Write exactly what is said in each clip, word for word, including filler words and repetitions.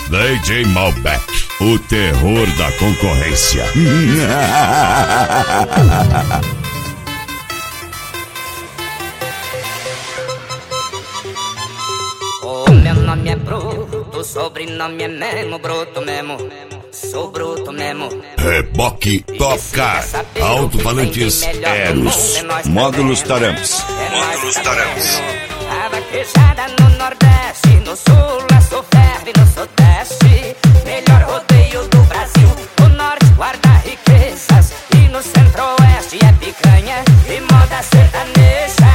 D J Malbec, o terror da concorrência. O meu nome é Bruto, o sobrenome é mesmo Bruto mesmo. Sou bruto mesmo. Reboque toca. Alto-falantes Eros. Módulos Taramps. Módulos Taramps. A vaquejada no Nordeste, no Sul, a Soferve no Sudeste. Melhor rodeio do Brasil. O Norte guarda riquezas e no Centro-Oeste é picanha e moda sertaneja.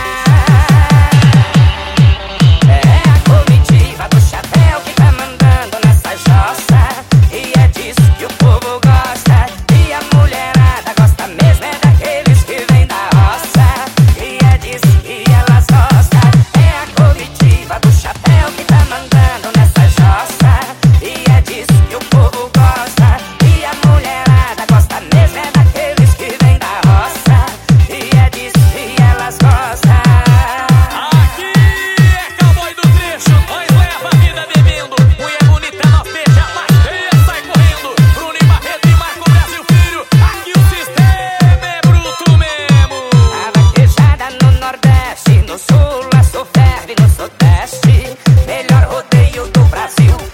É a comitiva do chapéu que tá mandando nessa jossa. E é disso que o povo gosta. E a mulherada gosta mesmo é daqueles que vêm da roça. E é disso que elas gostam. É a comitiva do chapéu que tá mandando nessa jossa. E é disso que o povo gosta. E a mulherada gosta mesmo é daqueles que vêm da roça. E é disso que elas gostam. Aqui é cowboy do trecho, nós leva a vida bebendo. Mulher bonita não fecha, mas feia sai correndo. Bruno e Barreto e Marco Brasil Filho, aqui o sistema é bruto mesmo. A vaquejada no Nordeste, no Sul, a Soferve no Sudeste. Melhor rodeio do Brasil.